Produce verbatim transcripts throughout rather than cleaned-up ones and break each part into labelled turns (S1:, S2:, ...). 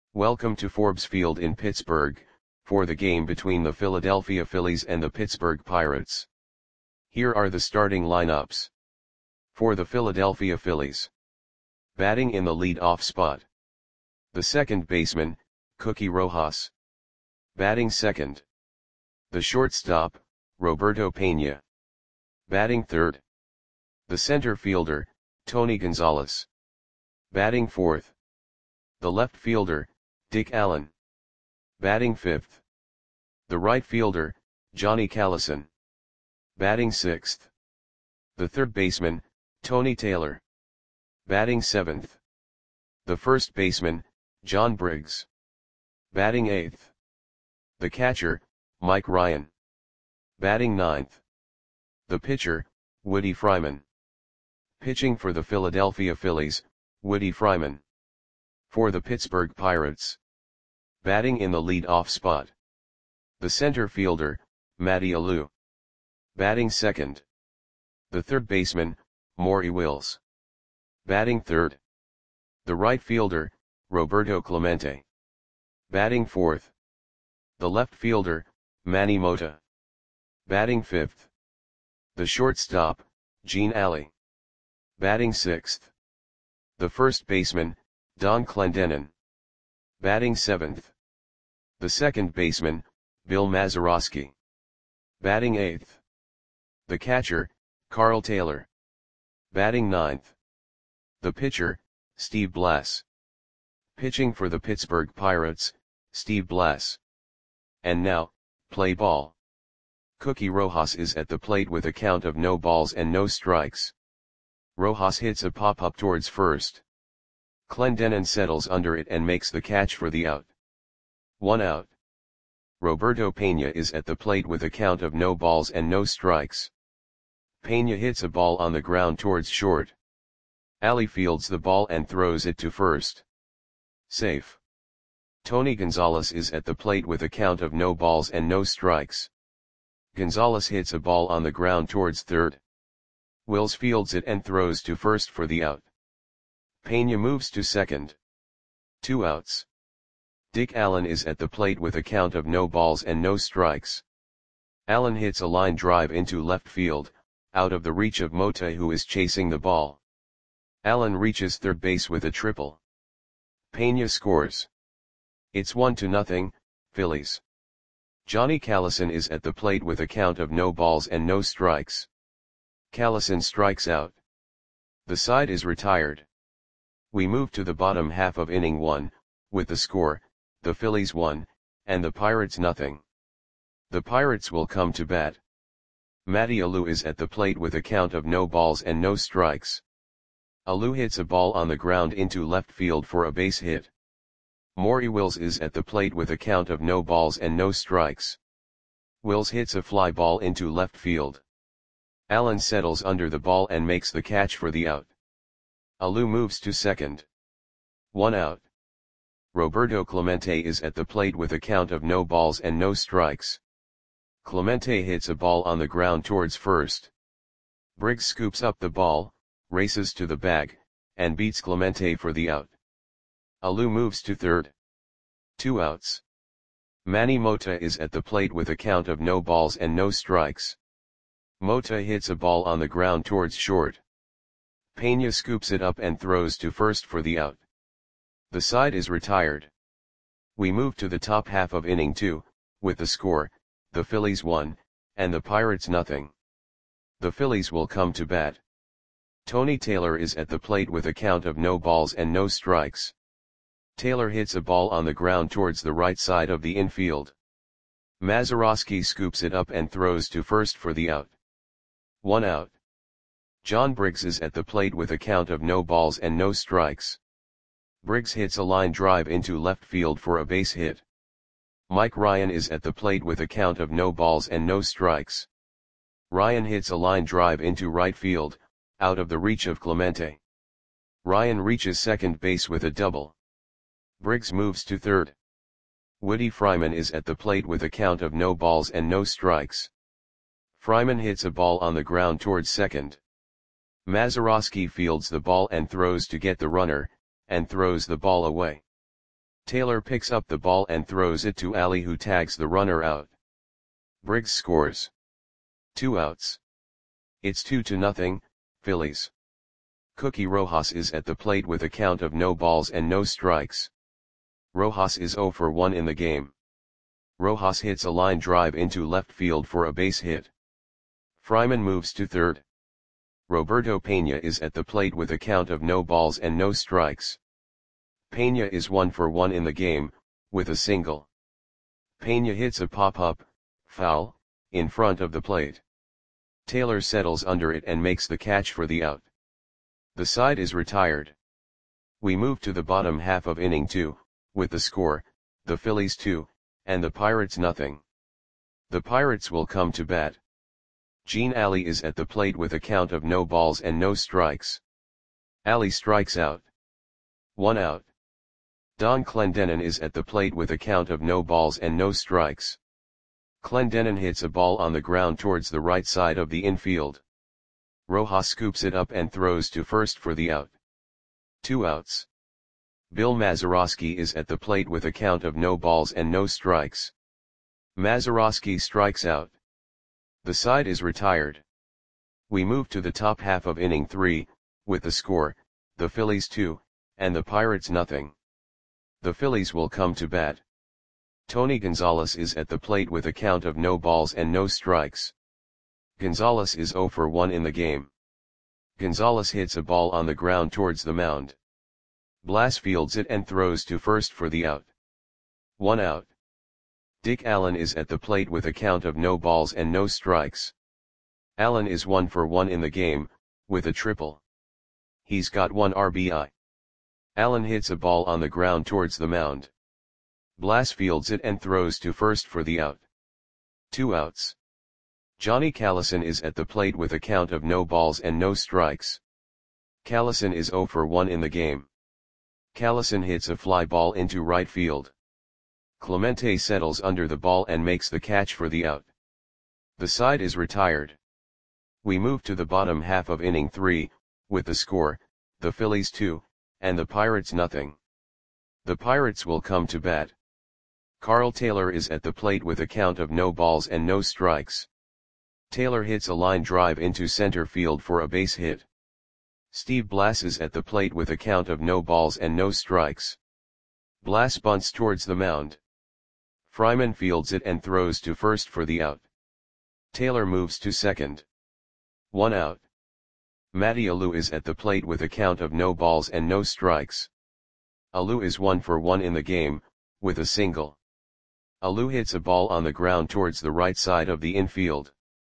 S1: Welcome to Forbes Field in Pittsburgh, for the game between the Philadelphia Phillies and the Pittsburgh Pirates. Here are the starting lineups. For the Philadelphia Phillies. Batting in the lead-off spot. The second baseman, Cookie Rojas. Batting second. The shortstop, Roberto Pena. Batting third. The center fielder, Tony Gonzalez. Batting fourth. The left fielder, Dick Allen. Batting fifth. The right fielder, Johnny Callison. Batting sixth. The third baseman, Tony Taylor. Batting seventh. The first baseman, John Briggs. Batting eighth. The catcher, Mike Ryan. Batting ninth. The pitcher, Woody Fryman. Pitching for the Philadelphia Phillies, Woody Fryman. For the Pittsburgh Pirates. Batting in the lead-off spot. The center fielder, Matty Alou. Batting second. The third baseman, Maury Wills. Batting third. The right fielder, Roberto Clemente. Batting fourth. The left fielder, Manny Mota. Batting fifth. The shortstop, Gene Alley. Batting sixth. The first baseman, Don Clendenon. Batting seventh. The second baseman, Bill Mazeroski. Batting eighth. The catcher, Carl Taylor. Batting ninth. The pitcher, Steve Blass. Pitching for the Pittsburgh Pirates, Steve Blass. And now, play ball. Cookie Rojas is at the plate with a count of no balls and no strikes. Rojas hits a pop-up towards first. Clendenon settles under it and makes the catch for the out. One out. Roberto Pena is at the plate with a count of no balls and no strikes. Pena hits a ball on the ground towards short. Alley fields the ball and throws it to first. Safe. Tony Gonzalez is at the plate with a count of no balls and no strikes. Gonzalez hits a ball on the ground towards third. Wills fields it and throws to first for the out. Pena moves to second. Two outs. Dick Allen is at the plate with a count of no balls and no strikes. Allen hits a line drive into left field, out of the reach of Mota, who is chasing the ball. Allen reaches third base with a triple. Pena scores. It's one to nothing, Phillies. Johnny Callison is at the plate with a count of no balls and no strikes. Callison strikes out. The side is retired. We move to the bottom half of inning one, with the score, the Phillies one, and the Pirates nothing. The Pirates will come to bat. Matty Alou is at the plate with a count of no balls and no strikes. Alou hits a ball on the ground into left field for a base hit. Maury Wills is at the plate with a count of no balls and no strikes. Wills hits a fly ball into left field. Allen settles under the ball and makes the catch for the out. Alou moves to second. One out. Roberto Clemente is at the plate with a count of no balls and no strikes. Clemente hits a ball on the ground towards first. Briggs scoops up the ball, races to the bag, and beats Clemente for the out. Alou moves to third. Two outs. Manny Mota is at the plate with a count of no balls and no strikes. Mota hits a ball on the ground towards short. Pena scoops it up and throws to first for the out. The side is retired. We move to the top half of inning two, with the score, the Phillies one, and the Pirates nothing. The Phillies will come to bat. Tony Taylor is at the plate with a count of no balls and no strikes. Taylor hits a ball on the ground towards the right side of the infield. Mazeroski scoops it up and throws to first for the out. One out. John Briggs is at the plate with a count of no balls and no strikes. Briggs hits a line drive into left field for a base hit. Mike Ryan is at the plate with a count of no balls and no strikes. Ryan hits a line drive into right field, out of the reach of Clemente. Ryan reaches second base with a double. Briggs moves to third. Woody Fryman is at the plate with a count of no balls and no strikes. Fryman hits a ball on the ground towards second. Mazeroski fields the ball and throws to get the runner, and throws the ball away. Taylor picks up the ball and throws it to Ali, who tags the runner out. Briggs scores. Two outs. It's two to nothing, Phillies. Cookie Rojas is at the plate with a count of no balls and no strikes. Rojas is zero for one in the game. Rojas hits a line drive into left field for a base hit. Fryman moves to third. Roberto Peña is at the plate with a count of no balls and no strikes. Peña is one for one in the game, with a single. Peña hits a pop-up, foul, in front of the plate. Taylor settles under it and makes the catch for the out. The side is retired. We move to the bottom half of inning two, with the score, the Phillies two, and the Pirates nothing. The Pirates will come to bat. Gene Ali is at the plate with a count of no balls and no strikes. Ali strikes out. One out. Don Clendenon is at the plate with a count of no balls and no strikes. Clendenon hits a ball on the ground towards the right side of the infield. Rojas scoops it up and throws to first for the out. Two outs. Bill Mazeroski is at the plate with a count of no balls and no strikes. Mazeroski strikes out. The side is retired. We move to the top half of inning three, with the score, the Phillies two, and the Pirates nothing. The Phillies will come to bat. Tony Gonzalez is at the plate with a count of no balls and no strikes. Gonzalez is zero for one in the game. Gonzalez hits a ball on the ground towards the mound. Blas fields it and throws to first for the out. One out. Dick Allen is at the plate with a count of no balls and no strikes. Allen is one for one in the game, with a triple. He's got one R B I. Allen hits a ball on the ground towards the mound. Blas fields it and throws to first for the out. Two outs. Johnny Callison is at the plate with a count of no balls and no strikes. Callison is zero for one in the game. Callison hits a fly ball into right field. Clemente settles under the ball and makes the catch for the out. The side is retired. We move to the bottom half of inning three, with the score, the Phillies two, and the Pirates nothing. The Pirates will come to bat. Carl Taylor is at the plate with a count of no balls and no strikes. Taylor hits a line drive into center field for a base hit. Steve Blas is at the plate with a count of no balls and no strikes. Blas bunts towards the mound. Fryman fields it and throws to first for the out. Taylor moves to second. One out. Matty Alou is at the plate with a count of no balls and no strikes. Alou is one for one in the game, with a single. Alou hits a ball on the ground towards the right side of the infield.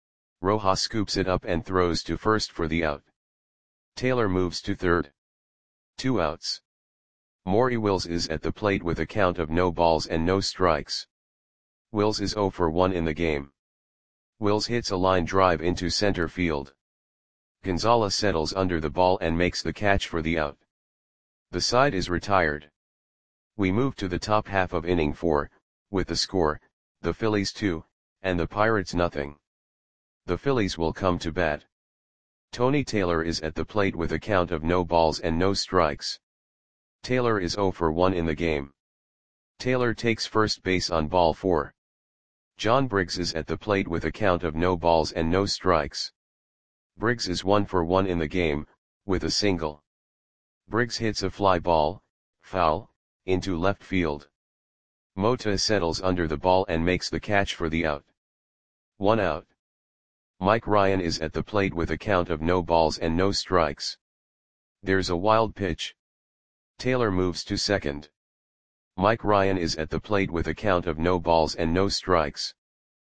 S1: Rojas scoops it up and throws to first for the out. Taylor moves to third. Two outs. Maury Wills is at the plate with a count of no balls and no strikes. Wills is zero for one in the game. Wills hits a line drive into center field. Gonzalez settles under the ball and makes the catch for the out. The side is retired. We move to the top half of inning four, with the score, the Phillies two, and the Pirates nothing. The Phillies will come to bat. Tony Taylor is at the plate with a count of no balls and no strikes. Taylor is zero for one in the game. Taylor takes first base on ball four. John Briggs is at the plate with a count of no balls and no strikes. Briggs is one for one in the game, with a single. Briggs hits a fly ball, foul, into left field. Mota settles under the ball and makes the catch for the out. One out. Mike Ryan is at the plate with a count of no balls and no strikes. There's a wild pitch. Taylor moves to second. Mike Ryan is at the plate with a count of no balls and no strikes.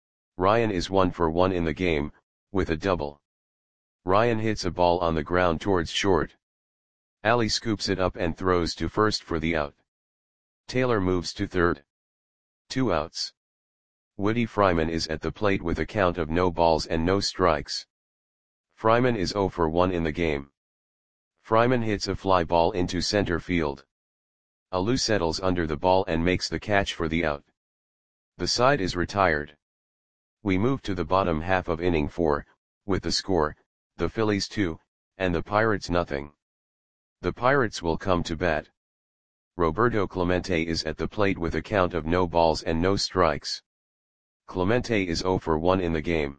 S1: Ryan is one for one in the game, with a double. Ryan hits a ball on the ground towards short. Ali scoops it up and throws to first for the out. Taylor moves to third. Two outs. Woody Fryman is at the plate with a count of no balls and no strikes. Fryman is zero for one in the game. Fryman hits a fly ball into center field. Alou settles under the ball and makes the catch for the out. The side is retired. We move to the bottom half of inning four, with the score, the Phillies two, and the Pirates nothing. The Pirates will come to bat. Roberto Clemente is at the plate with a count of no balls and no strikes. Clemente is zero for one in the game.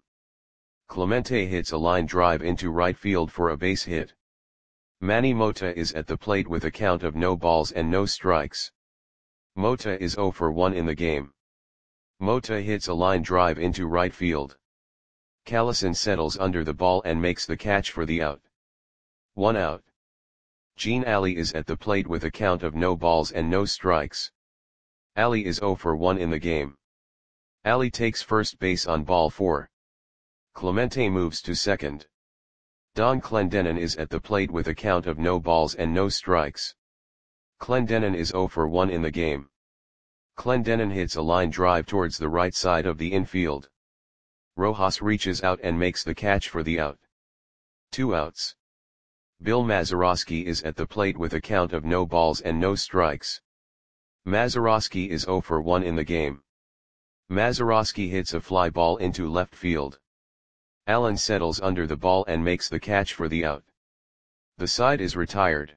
S1: Clemente hits a line drive into right field for a base hit. Manny Mota is at the plate with a count of no balls and no strikes. Mota is zero for one in the game. Mota hits a line drive into right field. Callison settles under the ball and makes the catch for the out. One out. Gene Ali is at the plate with a count of no balls and no strikes. Ali is zero for one in the game. Ali takes first base on ball four. Clemente moves to second. Don Clendenon is at the plate with a count of no balls and no strikes. Clendenon is zero for one in the game. Clendenon hits a line drive towards the right side of the infield. Rojas reaches out and makes the catch for the out. Two outs. Bill Mazeroski is at the plate with a count of no balls and no strikes. Mazeroski is zero for one in the game. Mazeroski hits a fly ball into left field. Allen settles under the ball and makes the catch for the out. The side is retired.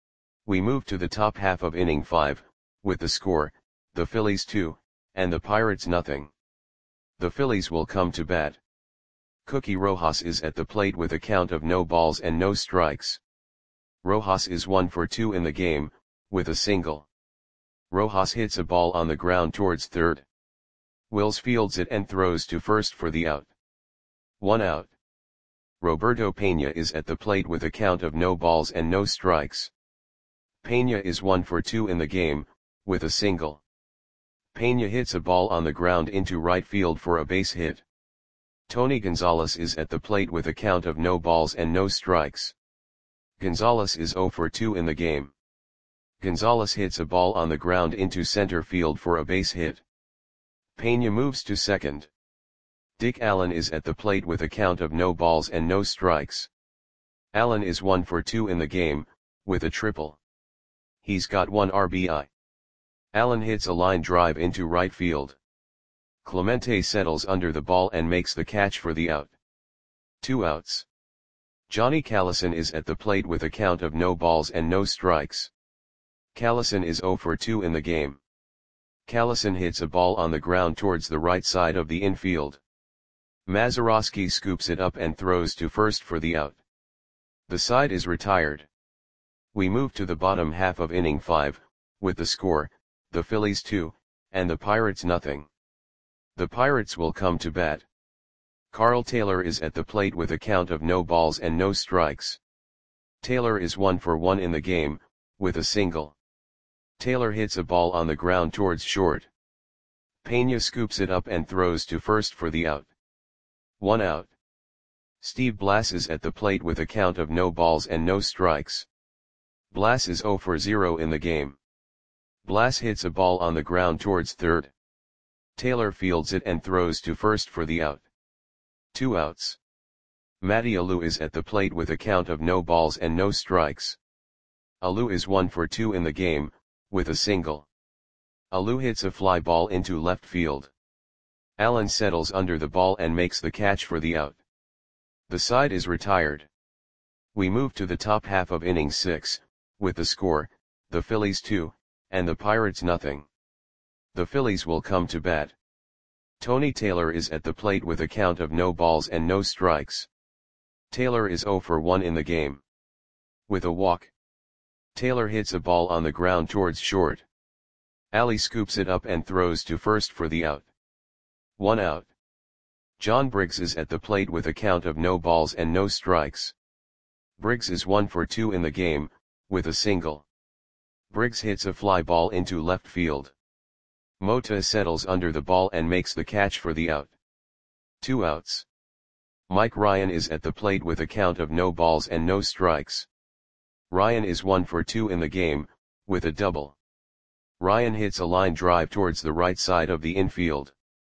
S1: We move to the top half of inning five, with the score, the Phillies two, and the Pirates nothing. The Phillies will come to bat. Cookie Rojas is at the plate with a count of no balls and no strikes. Rojas is one for two in the game, with a single. Rojas hits a ball on the ground towards third. Wills fields it and throws to first for the out. One out. Roberto Pena is at the plate with a count of no balls and no strikes. Pena is one for two in the game, with a single. Pena hits a ball on the ground into right field for a base hit. Tony Gonzalez is at the plate with a count of no balls and no strikes. Gonzalez is zero for two in the game. Gonzalez hits a ball on the ground into center field for a base hit. Pena moves to second. Dick Allen is at the plate with a count of no balls and no strikes. Allen is one for two in the game, with a triple. He's got one R B I. Allen hits a line drive into right field. Clemente settles under the ball and makes the catch for the out. Two outs. Johnny Callison is at the plate with a count of no balls and no strikes. Callison is zero for two in the game. Callison hits a ball on the ground towards the right side of the infield. Mazeroski scoops it up and throws to first for the out. The side is retired. We move to the bottom half of inning five, with the score, the Phillies two, and the Pirates nothing. The Pirates will come to bat. Carl Taylor is at the plate with a count of no balls and no strikes. Taylor is one for one in the game, with a single. Taylor hits a ball on the ground towards short. Pena scoops it up and throws to first for the out. One out. Steve Blass is at the plate with a count of no balls and no strikes. Blass is zero for zero in the game. Blass hits a ball on the ground towards third. Taylor fields it and throws to first for the out. Two outs. Matty Alou is at the plate with a count of no balls and no strikes. Alou is one for two in the game, with a single. Alou hits a fly ball into left field. Allen settles under the ball and makes the catch for the out. The side is retired. We move to the top half of inning six, with the score, the Phillies two, and the Pirates nothing. The Phillies will come to bat. Tony Taylor is at the plate with a count of no balls and no strikes. Taylor is zero for one in the game. With a walk. Taylor hits a ball on the ground towards short. Ali scoops it up and throws to first for the out. One out. John Briggs is at the plate with a count of no balls and no strikes. Briggs is one for two in the game, with a single. Briggs hits a fly ball into left field. Mota settles under the ball and makes the catch for the out. Two outs. Mike Ryan is at the plate with a count of no balls and no strikes. Ryan is one for two in the game, with a double. Ryan hits a line drive towards the right side of the infield.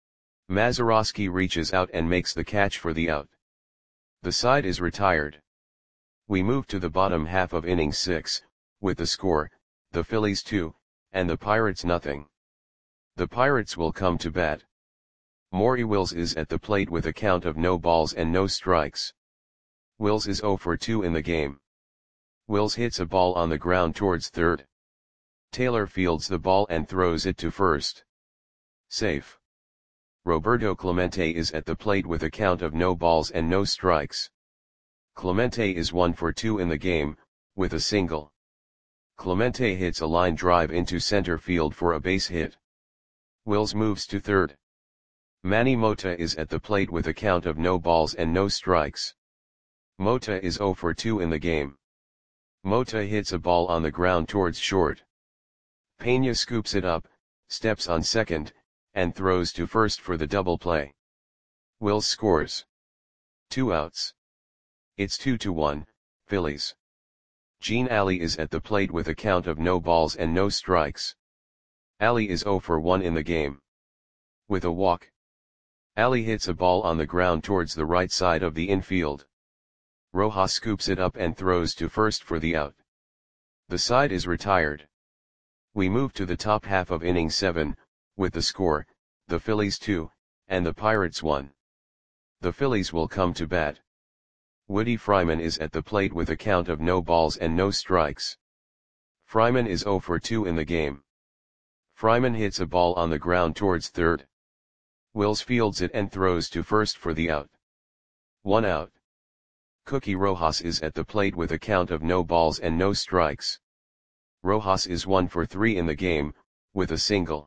S1: Mazeroski reaches out and makes the catch for the out. The side is retired. We move to the bottom half of inning six, with the score, the Phillies two, and the Pirates nothing. The Pirates will come to bat. Maury Wills is at the plate with a count of no balls and no strikes. Wills is zero for two in the game. Wills hits a ball on the ground towards third. Taylor fields the ball and throws it to first. Safe. Roberto Clemente is at the plate with a count of no balls and no strikes. Clemente is one for two in the game, with a single. Clemente hits a line drive into center field for a base hit. Wills moves to third. Manny Mota is at the plate with a count of no balls and no strikes. Mota is zero for two in the game. Mota hits a ball on the ground towards short. Pena scoops it up, steps on second, and throws to first for the double play. Wills scores. Two outs. It's two to one, Phillies. Gene Alley is at the plate with a count of no balls and no strikes. Alley is zero for one in the game. With a walk. Alley hits a ball on the ground towards the right side of the infield. Rojas scoops it up and throws to first for the out. The side is retired. We move to the top half of inning seven, with the score, the Phillies two, and the Pirates one. The Phillies will come to bat. Woody Fryman is at the plate with a count of no balls and no strikes. Fryman is zero for two in the game. Fryman hits a ball on the ground towards third. Wills fields it and throws to first for the out. One out. Cookie Rojas is at the plate with a count of no balls and no strikes. Rojas is one for three in the game, with a single.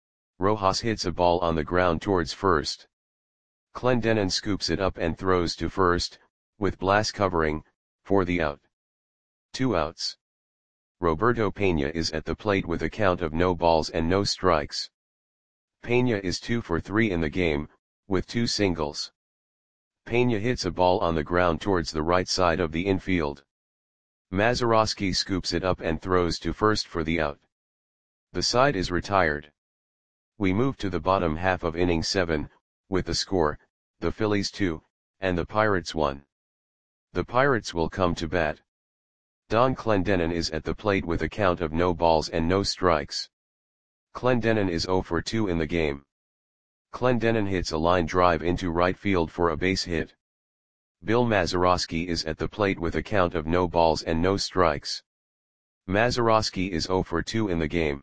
S1: Rojas hits a ball on the ground towards first. Clendenon scoops it up and throws to first, with Blas covering, for the out. Two outs. Roberto Pena is at the plate with a count of no balls and no strikes. Pena is two for three in the game, with two singles. Pena hits a ball on the ground towards the right side of the infield. Mazeroski scoops it up and throws to first for the out. The side is retired. We move to the bottom half of inning seven, with the score, the Phillies two, and the Pirates one. The Pirates will come to bat. Don Clendenon is at the plate with a count of no balls and no strikes. Clendenon is zero for two in the game. Clendenon hits a line drive into right field for a base hit. Bill Mazeroski is at the plate with a count of no balls and no strikes. Mazeroski is zero for two in the game.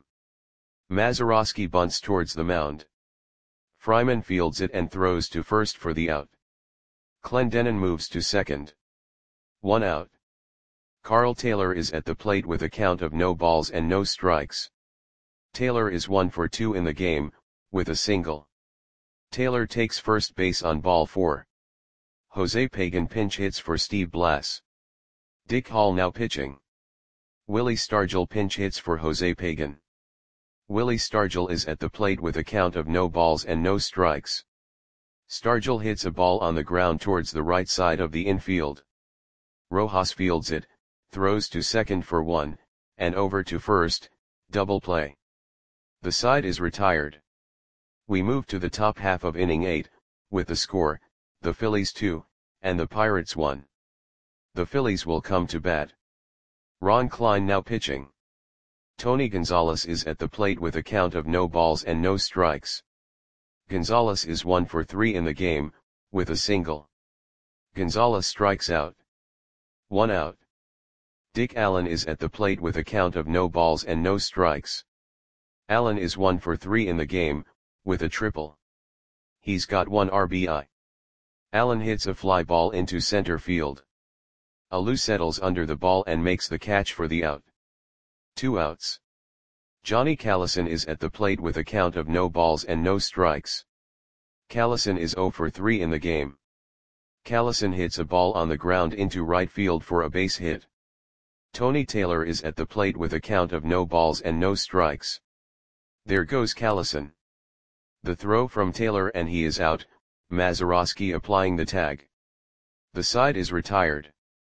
S1: Mazeroski bunts towards the mound. Fryman fields it and throws to first for the out. Clendenon moves to second. One out. Carl Taylor is at the plate with a count of no balls and no strikes. Taylor is one for two in the game, with a single. Taylor takes first base on ball four. Jose Pagan pinch hits for Steve Blas. Dick Hall now pitching. Willie Stargell pinch hits for Jose Pagan. Willie Stargell is at the plate with a count of no balls and no strikes. Stargell hits a ball on the ground towards the right side of the infield. Rojas fields it, throws to second for one, and over to first, double play. The side is retired. We move to the top half of inning eight, with the score, the Phillies two, and the Pirates one. The Phillies will come to bat. Ron Klein now pitching. Tony Gonzalez is at the plate with a count of no balls and no strikes. Gonzalez is one for three in the game, with a single. Gonzalez strikes out. One out. Dick Allen is at the plate with a count of no balls and no strikes. Allen is one for three in the game, with a triple. He's got one R B I. Allen hits a fly ball into center field. Alou settles under the ball and makes the catch for the out. Two outs. Johnny Callison is at the plate with a count of no balls and no strikes. Callison is zero for three in the game. Callison hits a ball on the ground into right field for a base hit. Tony Taylor is at the plate with a count of no balls and no strikes. There goes Callison. The throw from Taylor and he is out, Mazeroski applying the tag. The side is retired.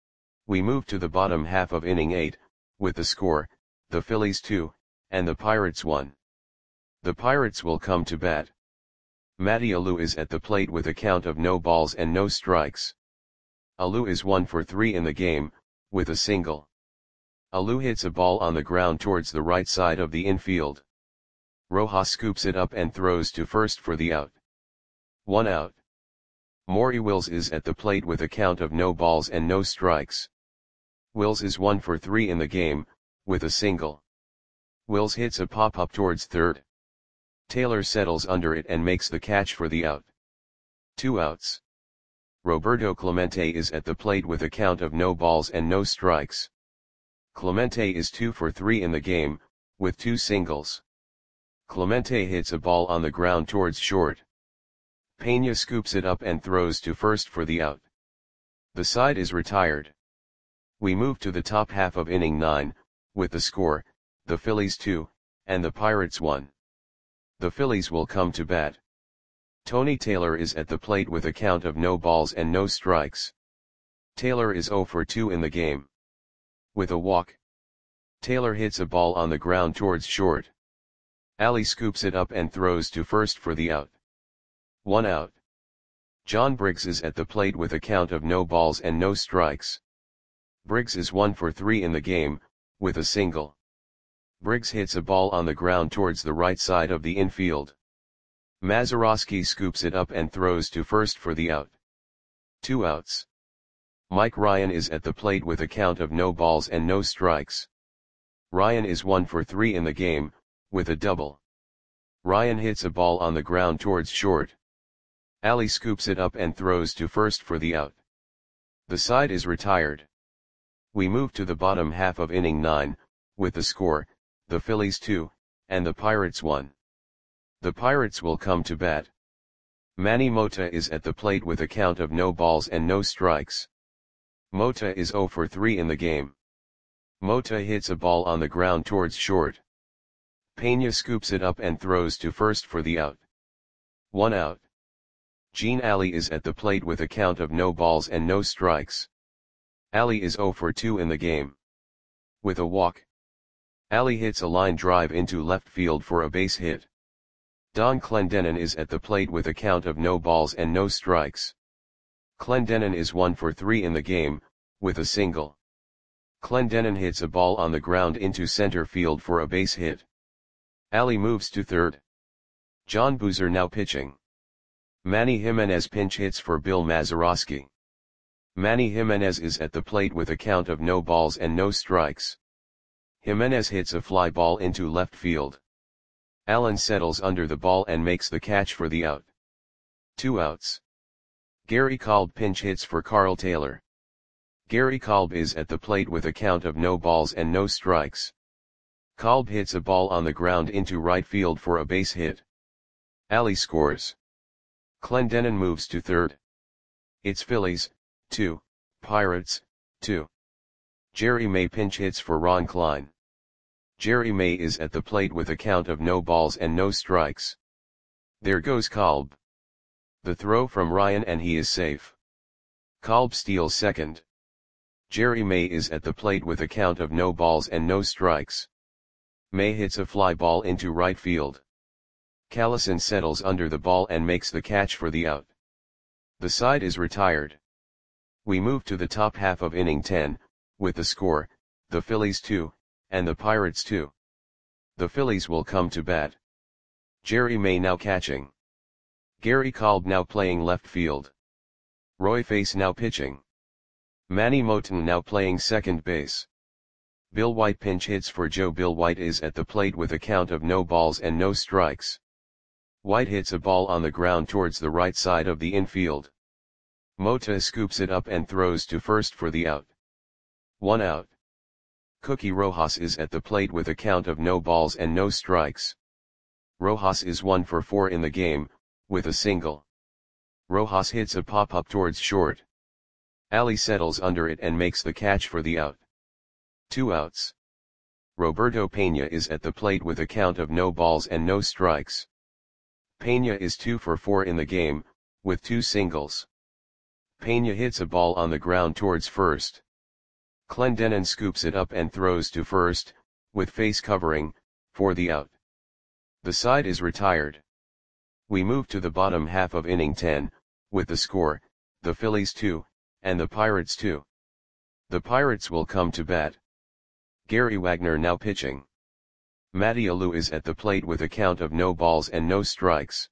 S1: We move to the bottom half of inning eight, with the score, the Phillies two, and the Pirates one. The Pirates will come to bat. Matty Alou is at the plate with a count of no balls and no strikes. Alou is one for three in the game, with a single. Alou hits a ball on the ground towards the right side of the infield. Rojas scoops it up and throws to first for the out. One out. Maury Wills is at the plate with a count of no balls and no strikes. Wills is one for three in the game, with a single. Wills hits a pop-up towards third. Taylor settles under it and makes the catch for the out. Two outs. Roberto Clemente is at the plate with a count of no balls and no strikes. Clemente is two for three in the game, with two singles. Clemente hits a ball on the ground towards short. Peña scoops it up and throws to first for the out. The side is retired. We move to the top half of inning nine, with the score, the Phillies two, and the Pirates one. The Phillies will come to bat. Tony Taylor is at the plate with a count of no balls and no strikes. Taylor is oh for two in the game. With a walk, Taylor hits a ball on the ground towards short. Ali scoops it up and throws to first for the out. One out. John Briggs is at the plate with a count of no balls and no strikes. Briggs is one for three in the game, with a single. Briggs hits a ball on the ground towards the right side of the infield. Mazeroski scoops it up and throws to first for the out. Two outs. Mike Ryan is at the plate with a count of no balls and no strikes. Ryan is one for three in the game, with a double. Ryan hits a ball on the ground towards short. Ali scoops it up and throws to first for the out. The side is retired. We move to the bottom half of inning nine, with the score, the Phillies two, and the Pirates one. The Pirates will come to bat. Manny Mota is at the plate with a count of no balls and no strikes. Mota is oh for three in the game. Mota hits a ball on the ground towards short. Peña scoops it up and throws to first for the out. One out. Gene Ali is at the plate with a count of no balls and no strikes. Ali is oh for two in the game. With a walk, Ali hits a line drive into left field for a base hit. Don Clendenon is at the plate with a count of no balls and no strikes. Clendenon is one for three in the game, with a single. Clendenon hits a ball on the ground into center field for a base hit. Ali moves to third. John Boozer now pitching. Manny Jimenez pinch hits for Bill Mazeroski. Manny Jimenez is at the plate with a count of no balls and no strikes. Jimenez hits a fly ball into left field. Allen settles under the ball and makes the catch for the out. Two outs. Gary Kolb pinch hits for Carl Taylor. Gary Kolb is at the plate with a count of no balls and no strikes. Kolb hits a ball on the ground into right field for a base hit. Ali scores. Clendenon moves to third. It's Phillies, two, Pirates, two. Jerry May pinch hits for Ron Klein. Jerry May is at the plate with a count of no balls and no strikes. There goes Kolb. The throw from Ryan and he is safe. Kolb steals second. Jerry May is at the plate with a count of no balls and no strikes. May hits a fly ball into right field. Callison settles under the ball and makes the catch for the out. The side is retired. We move to the top half of inning ten, with the score, the Phillies two, and the Pirates two. The Phillies will come to bat. Jerry May now catching. Gary Kolb now playing left field. Roy Face now pitching. Manny Moton now playing second base. Bill White pinch hits for Joe. Bill White is at the plate with a count of no balls and no strikes. White hits a ball on the ground towards the right side of the infield. Mota scoops it up and throws to first for the out. One out. Cookie Rojas is at the plate with a count of no balls and no strikes. Rojas is one for four in the game, with a single. Rojas hits a pop-up towards short. Ali settles under it and makes the catch for the out. Two outs. Roberto Peña is at the plate with a count of no balls and no strikes. Peña is two for four in the game, with two singles. Peña hits a ball on the ground towards first. Clendenon scoops it up and throws to first, with face covering, for the out. The side is retired. We move to the bottom half of inning ten, with the score, the Phillies two, and the Pirates two. The Pirates will come to bat. Gary Wagner now pitching. Matty Alou is at the plate with a count of no balls and no strikes.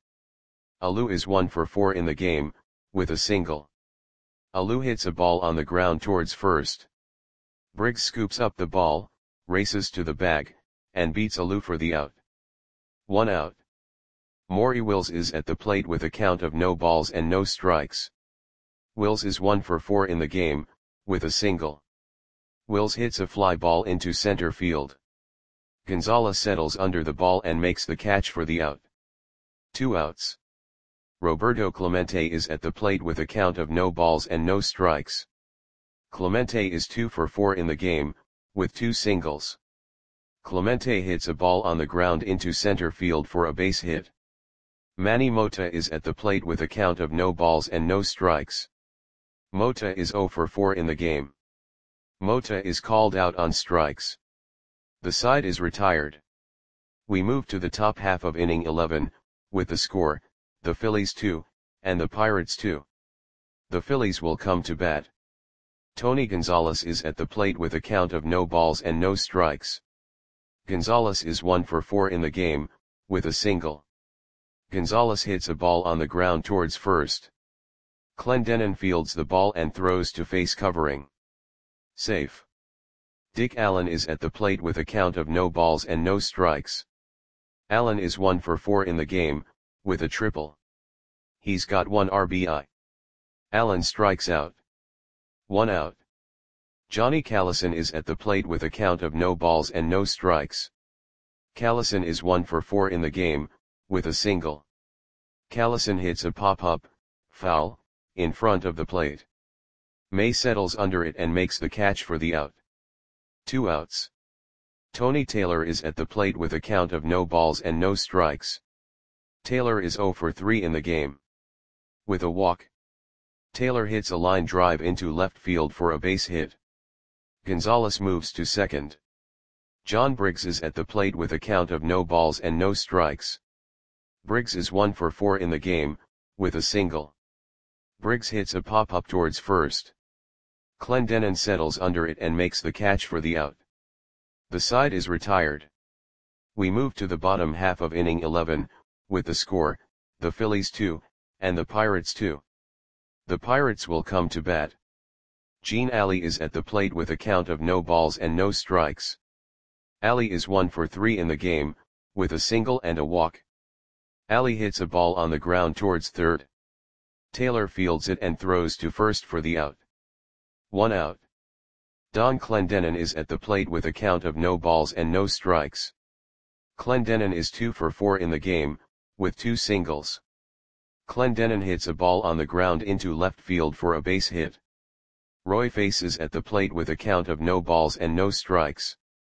S1: Alou is one for four in the game, with a single. Alou hits a ball on the ground towards first. Briggs scoops up the ball, races to the bag, and beats Alou for the out. One out. Maury Wills is at the plate with a count of no balls and no strikes. Wills is one for four in the game, with a single. Wills hits a fly ball into center field. Gonzalez settles under the ball and makes the catch for the out. Two outs. Roberto Clemente is at the plate with a count of no balls and no strikes. Clemente is two for four in the game, with two singles. Clemente hits a ball on the ground into center field for a base hit. Manny Mota is at the plate with a count of no balls and no strikes. Mota is zero for four in the game. Mota is called out on strikes. The side is retired. We move to the top half of inning eleven, with the score, the Phillies two, and the Pirates two. The Phillies will come to bat. Tony Gonzalez is at the plate with a count of no balls and no strikes. Gonzalez is one for four in the game, with a single. Gonzalez hits a ball on the ground towards first. Clendenon fields the ball and throws to face covering. Safe. Dick Allen is at the plate with a count of no balls and no strikes. Allen is one for four in the game, with a triple. He's got one R B I. Allen strikes out. One out. Johnny Callison is at the plate with a count of no balls and no strikes. Callison is one for four in the game, with a single. Callison hits a pop-up, foul, in front of the plate. May settles under it and makes the catch for the out. Two outs. Tony Taylor is at the plate with a count of no balls and no strikes. Taylor is zero for three in the game. With a walk. Taylor hits a line drive into left field for a base hit. Gonzalez moves to second. John Briggs is at the plate with a count of no balls and no strikes. Briggs is one for four in the game, with a single. Briggs hits a pop-up towards first. Clendenon settles under it and makes the catch for the out. The side is retired. We move to the bottom half of inning eleven, with the score, the Phillies two, and the Pirates two. The Pirates will come to bat. Gene Alley is at the plate with a count of no balls and no strikes. Alley is one for three in the game, with a single and a walk. Alley hits a ball on the ground towards third. Taylor fields it and throws to first for the out. One out. Don Clendenon is at the plate with a count of no balls and no strikes. Clendenon is two for four in the game, with two singles. Clendenon hits a ball on the ground into left field for a base hit. Roy faces at the plate with a count of no balls and no strikes.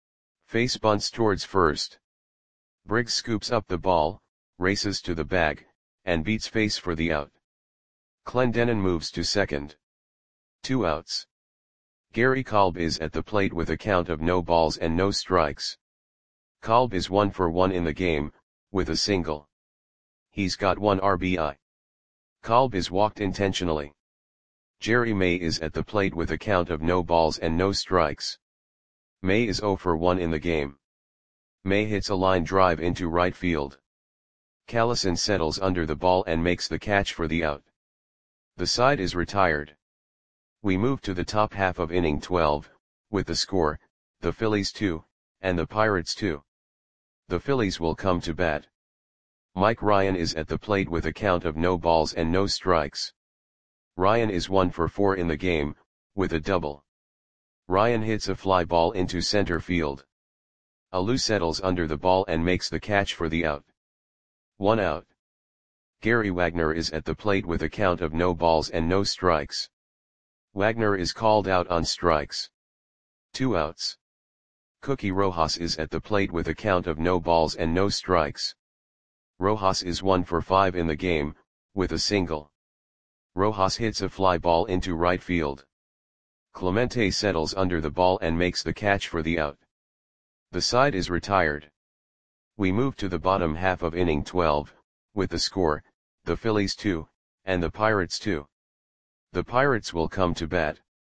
S1: Face bunts towards first. Briggs scoops up the ball, races to the bag, and beats Face for the out. Clendenon moves to second. Two outs. Gary Kolb is at the plate with a count of no balls and no strikes. Kolb is one for one in the game, with a single. He's got one R B I. Kolb is walked intentionally. Jerry May is at the plate with a count of no balls and no strikes. May is zero for one in the game. May hits a line drive into right field. Callison settles under the ball and makes the catch for the out. The side is retired. We move to the top half of inning twelve, with the score, the Phillies two, and the Pirates two. The Phillies will come to bat. Mike Ryan is at the plate with a count of no balls and no strikes. Ryan is one for four in the game, with a double. Ryan hits a fly ball into center field. Alou settles under the ball and makes the catch for the out. One out. Gary Wagner is at the plate with a count of no balls and no strikes. Wagner is called out on strikes. Two outs. Cookie Rojas is at the plate with a count of no balls and no strikes. Rojas is one for five in the game, with a single. Rojas hits a fly ball into right field. Clemente settles under the ball and makes the catch for the out. The side is retired. We move to the bottom half of inning twelve, with the score, the Phillies two, and the Pirates two. The Pirates will come to bat.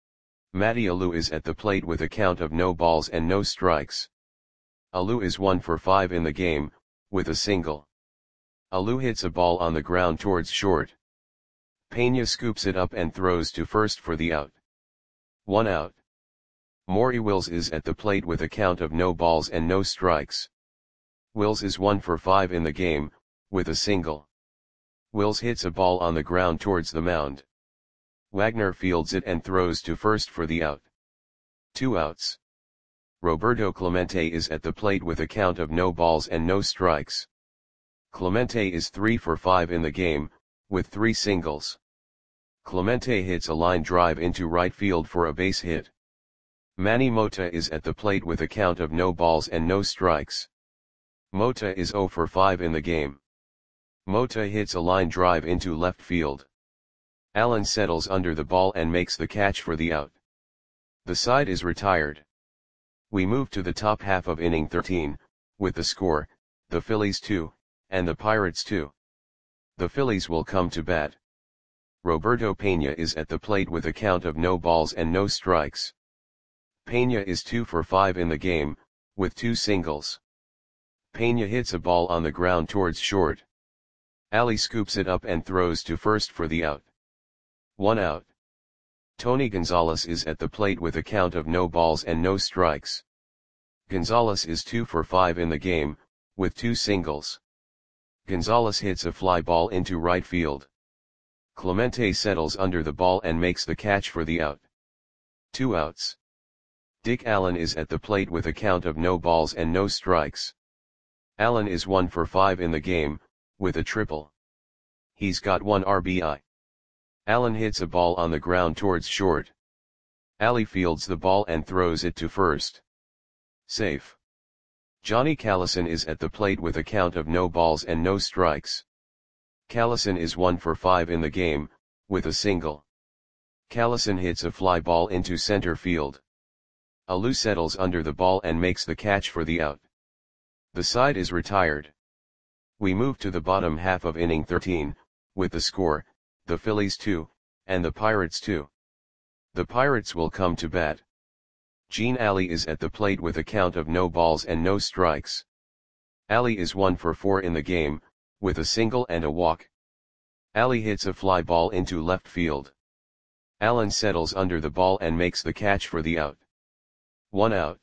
S1: Matty Alou is at the plate with a count of no balls and no strikes. Alou is one for five in the game, with a single. Alou hits a ball on the ground towards short. Pena scoops it up and throws to first for the out. One out. Maury Wills is at the plate with a count of no balls and no strikes. Wills is one for five in the game, with a single. Wills hits a ball on the ground towards the mound. Wagner fields it and throws to first for the out. Two outs. Roberto Clemente is at the plate with a count of no balls and no strikes. Clemente is three for five in the game, with three singles. Clemente hits a line drive into right field for a base hit. Manny Mota is at the plate with a count of no balls and no strikes. Mota is zero for five in the game. Mota hits a line drive into left field. Allen settles under the ball and makes the catch for the out. The side is retired. We move to the top half of inning thirteen, with the score, the Phillies two, and the Pirates two. The Phillies will come to bat. Roberto Pena is at the plate with a count of no balls and no strikes. Pena is two for five in the game, with two singles. Pena hits a ball on the ground towards short. Ali scoops it up and throws to first for the out. One out. Tony Gonzalez is at the plate with a count of no balls and no strikes. Gonzalez is two for five in the game, with two singles. Gonzalez hits a fly ball into right field. Clemente settles under the ball and makes the catch for the out. Two outs. Dick Allen is at the plate with a count of no balls and no strikes. Allen is one for five in the game, with a triple. He's got one R B I. Allen hits a ball on the ground towards short. Ali fields the ball and throws it to first. Safe. Johnny Callison is at the plate with a count of no balls and no strikes. Callison is one for five in the game, with a single. Callison hits a fly ball into center field. Alou settles under the ball and makes the catch for the out. The side is retired. We move to the bottom half of inning thirteen, with the score, the Phillies two, and the Pirates two. The Pirates will come to bat. Gene Ali is at the plate with a count of no balls and no strikes. Ali is one for four in the game, with a single and a walk. Ali hits a fly ball into left field. Allen settles under the ball and makes the catch for the out. One out.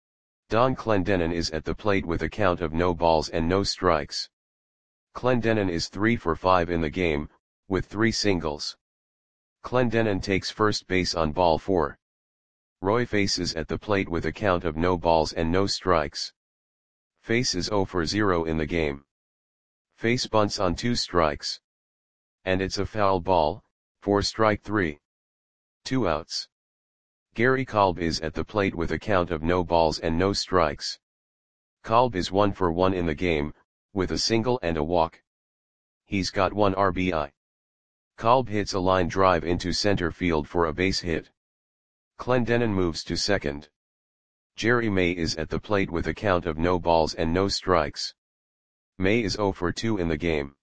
S1: Don Clendenon is at the plate with a count of no balls and no strikes. Clendenon is three for five in the game, with three singles. Clendenon takes first base on ball four. Roy Face is at the plate with a count of no balls and no strikes. Face is zero for zero in the game. Face bunts on two strikes. And it's a foul ball, for strike three. Two outs. Gary Kolb is at the plate with a count of no balls and no strikes. Kolb is one for one in the game, with a single and a walk. He's got one R B I. Kolb hits a line drive into center field for a base hit. Clendenon moves to second. Jerry May is at the plate with a count of no balls and no strikes. May is zero for two in the game.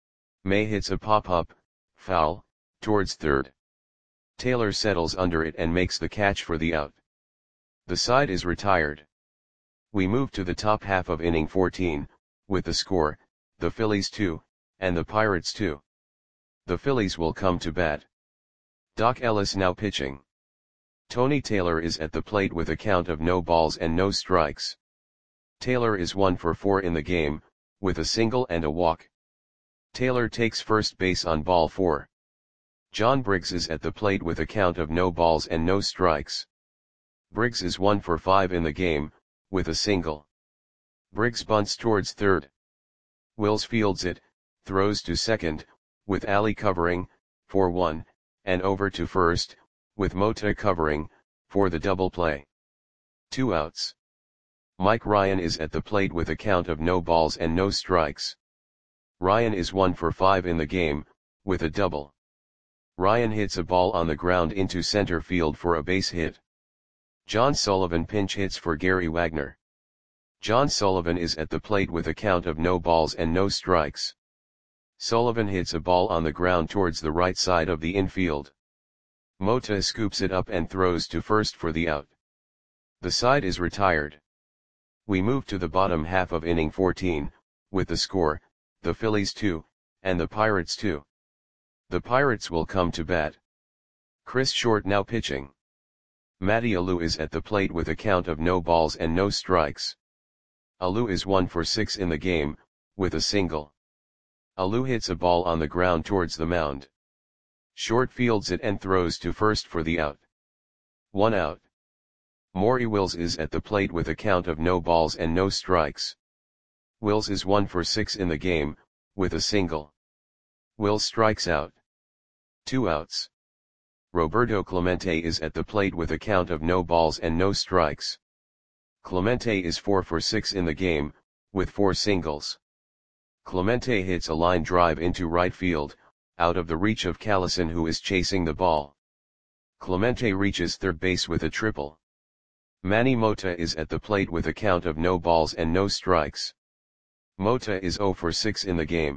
S1: May hits a pop-up, foul, towards third. Taylor settles under it and makes the catch for the out. The side is retired. We move to the top half of inning fourteen, with the score, the Phillies two, and the Pirates two. The Phillies will come to bat. Doc Ellis now pitching. Tony Taylor is at the plate with a count of no balls and no strikes. Taylor is one for four in the game, with a single and a walk. Taylor takes first base on ball four. John Briggs is at the plate with a count of no balls and no strikes. Briggs is one for five in the game, with a single. Briggs bunts towards third. Wills fields it, throws to second, with Ali covering, for one, and over to first, with Mota covering, for the double play. Two outs. Mike Ryan is at the plate with a count of no balls and no strikes. Ryan is one for five in the game, with a double. Ryan hits a ball on the ground into center field for a base hit. John Sullivan pinch hits for Gary Wagner. John Sullivan is at the plate with a count of no balls and no strikes. Sullivan hits a ball on the ground towards the right side of the infield. Mota scoops it up and throws to first for the out. The side is retired. We move to the bottom half of inning fourteen, with the score, the Phillies two, and the Pirates two. The Pirates will come to bat. Chris Short now pitching. Matty Alou is at the plate with a count of no balls and no strikes. Alou is one for six in the game, with a single. Alou hits a ball on the ground towards the mound. Short fields it and throws to first for the out. One out. Maury Wills is at the plate with a count of no balls and no strikes. Wills is one for six in the game, with a single. Wills strikes out. Two outs. Roberto Clemente is at the plate with a count of no balls and no strikes. Clemente is four for six in the game, with four singles. Clemente hits a line drive into right field, out of the reach of Callison, who is chasing the ball. Clemente reaches third base with a triple. Manny Mota is at the plate with a count of no balls and no strikes. Mota is zero for six in the game.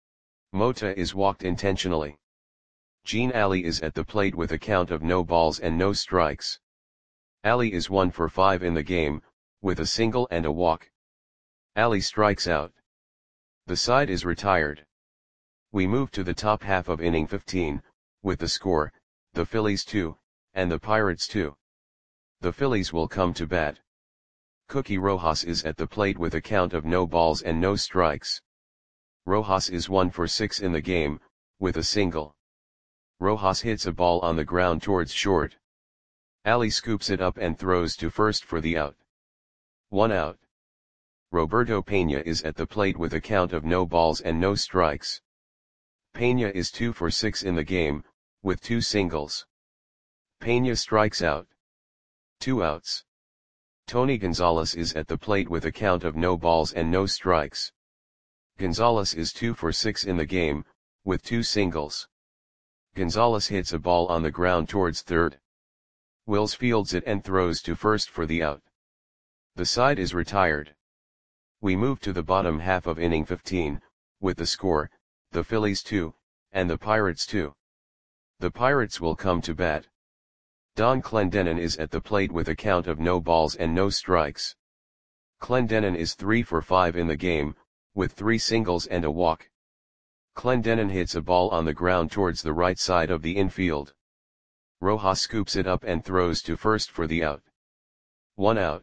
S1: Mota is walked intentionally. Gene Ali is at the plate with a count of no balls and no strikes. Ali is one for five in the game, with a single and a walk. Ali strikes out. The side is retired. We move to the top half of inning fifteen, with the score, the Phillies two, and the Pirates two. The Phillies will come to bat. Cookie Rojas is at the plate with a count of no balls and no strikes. Rojas is one for six in the game, with a single. Rojas hits a ball on the ground towards short. Ali scoops it up and throws to first for the out. One out. Roberto Pena is at the plate with a count of no balls and no strikes. Pena is two for six in the game, with two singles. Pena strikes out. Two outs. Tony Gonzalez is at the plate with a count of no balls and no strikes. Gonzalez is two for six in the game, with two singles. Gonzalez hits a ball on the ground towards third. Wills fields it and throws to first for the out. The side is retired. We move to the bottom half of inning fifteen, with the score, the Phillies two, and the Pirates two. The Pirates will come to bat. Don Clendenon is at the plate with a count of no balls and no strikes. Clendenon is three for five in the game, with three singles and a walk. Clendenon hits a ball on the ground towards the right side of the infield. Rojas scoops it up and throws to first for the out. One out.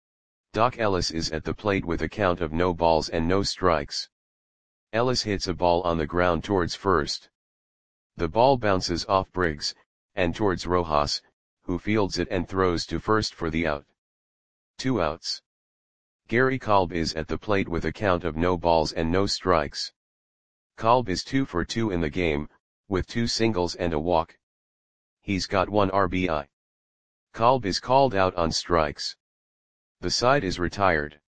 S1: Doc Ellis is at the plate with a count of no balls and no strikes. Ellis hits a ball on the ground towards first. The ball bounces off Briggs, and towards Rojas, who fields it and throws to first for the out. Two outs. Gary Kolb is at the plate with a count of no balls and no strikes. Kolb is two for two in the game, with two singles and a walk. He's got one R B I. Kolb is called out on strikes. The side is retired.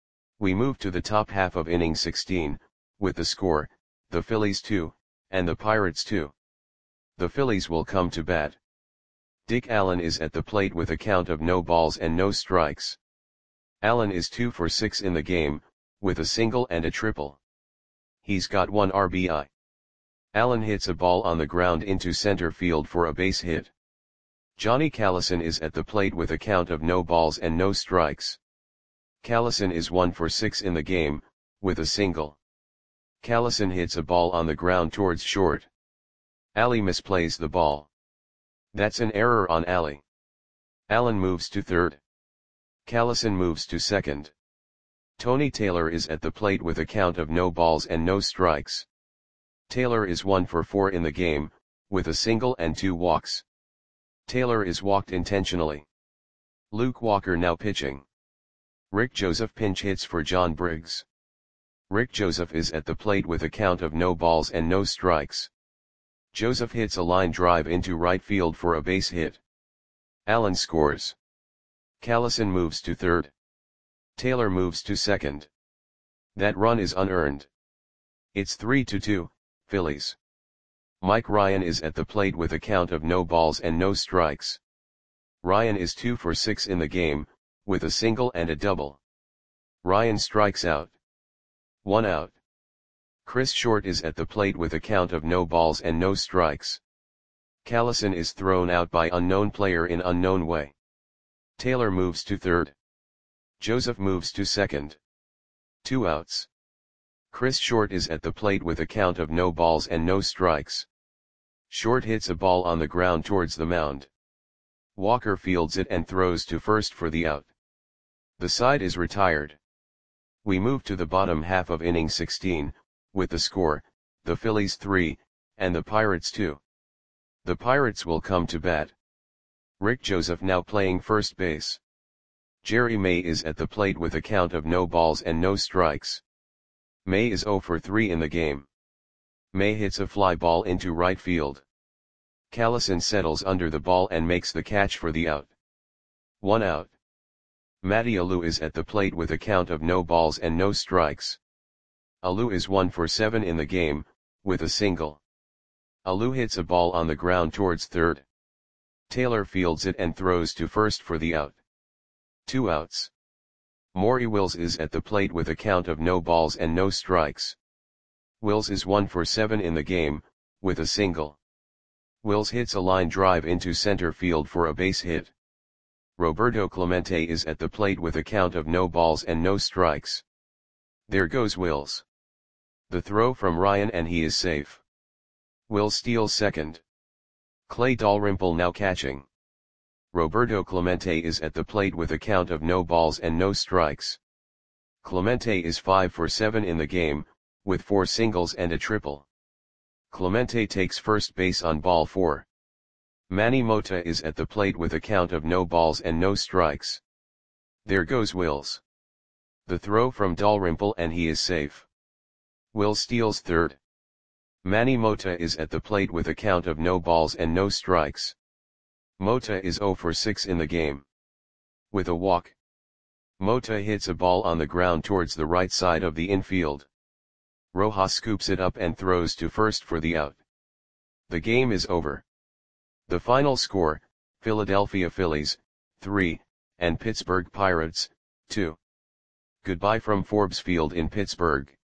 S1: We move to the top half of inning sixteen, with the score, the Phillies two, and the Pirates two. The Phillies will come to bat. Dick Allen is at the plate with a count of no balls and no strikes. Allen is two for six in the game, with a single and a triple. He's got one R B I. Allen hits a ball on the ground into center field for a base hit. Johnny Callison is at the plate with a count of no balls and no strikes. Callison is one for six in the game, with a single. Callison hits a ball on the ground towards short. Ali misplays the ball. That's an error on Ali. Allen moves to third. Callison moves to second. Tony Taylor is at the plate with a count of no balls and no strikes. Taylor is one for four in the game, with a single and two walks. Taylor is walked intentionally. Luke Walker now pitching. Rick Joseph pinch hits for John Briggs. Rick Joseph is at the plate with a count of no balls and no strikes. Joseph hits a line drive into right field for a base hit. Allen scores. Callison moves to third. Taylor moves to second. That run is unearned. It's three to two, Phillies. Mike Ryan is at the plate with a count of no balls and no strikes. Ryan is two for six in the game, with a single and a double. Ryan strikes out. One out. Chris Short is at the plate with a count of no balls and no strikes. Callison is thrown out by unknown player in unknown way. Taylor moves to third. Joseph moves to second. Two outs. Chris Short is at the plate with a count of no balls and no strikes. Short hits a ball on the ground towards the mound. Walker fields it and throws to first for the out. The side is retired. We move to the bottom half of inning sixteen, with the score, the Phillies three, and the Pirates two. The Pirates will come to bat. Rick Joseph now playing first base. Jerry May is at the plate with a count of no balls and no strikes. May is oh for three in the game. May hits a fly ball into right field. Callison settles under the ball and makes the catch for the out. One out. Matty Alou is at the plate with a count of no balls and no strikes. Alou is one for seven in the game, with a single. Alou hits a ball on the ground towards third. Taylor fields it and throws to first for the out. Two outs. Maury Wills is at the plate with a count of no balls and no strikes. Wills is one for seven in the game, with a single. Wills hits a line drive into center field for a base hit. Roberto Clemente is at the plate with a count of no balls and no strikes. There goes Wills. The throw from Ryan and he is safe. Wills steals second. Clay Dalrymple now catching. Roberto Clemente is at the plate with a count of no balls and no strikes. Clemente is five for seven in the game, with four singles and a triple. Clemente takes first base on ball four. Manny Mota is at the plate with a count of no balls and no strikes. There goes Wills. The throw from Dalrymple and he is safe. Wills steals third. Manny Mota is at the plate with a count of no balls and no strikes. Mota is oh for six in the game. With a walk. Mota hits a ball on the ground towards the right side of the infield. Rojas scoops it up and throws to first for the out. The game is over. The final score, Philadelphia Phillies, three, and Pittsburgh Pirates, two. Goodbye from Forbes Field in Pittsburgh.